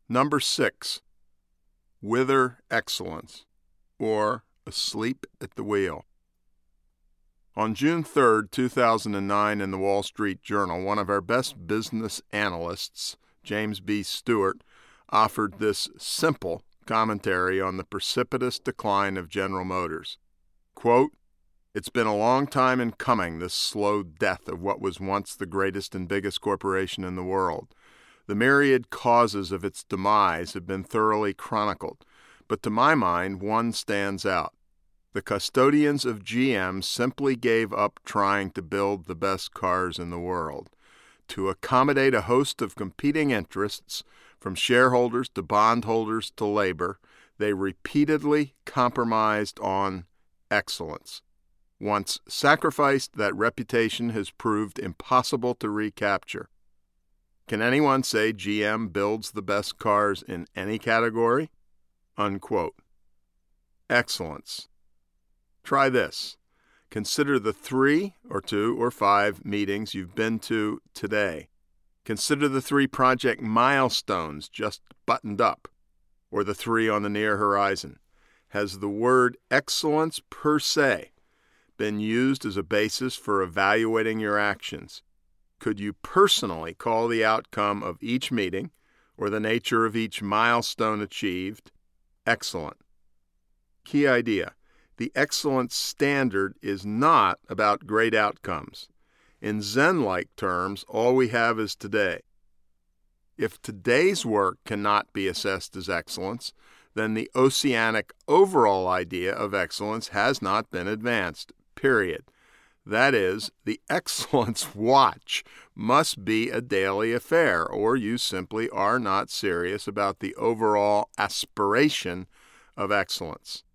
Number 6. Wither excellence, or asleep at the wheel. On June 3, 2009, in the Wall Street Journal, one of our best business analysts, James B. Stewart, offered this simple commentary on the precipitous decline of General Motors. Quote, "It's been a long time in coming, this slow death of what was once the greatest and biggest corporation in the world. The myriad causes of its demise have been thoroughly chronicled, but to my mind, one stands out. The custodians of GM simply gave up trying to build the best cars in the world. To accommodate a host of competing interests, from shareholders to bondholders to labor, they repeatedly compromised on excellence. Once sacrificed, that reputation has proved impossible to recapture. Can anyone say GM builds the best cars in any category?" Unquote. Excellence. Try this. Consider the 3 or 2 or 5 meetings you've been to today. Consider the 3 project milestones just buttoned up, or the 3 on the near horizon. Has the word excellence per se been used as a basis for evaluating your actions? Could you personally call the outcome of each meeting or the nature of each milestone achieved excellent? Key idea. The excellence standard is not about great outcomes. In Zen-like terms, all we have is today. If today's work cannot be assessed as excellence, then the oceanic overall idea of excellence has not been advanced, period. That is, the excellence watch must be a daily affair, or you simply are not serious about the overall aspiration of excellence.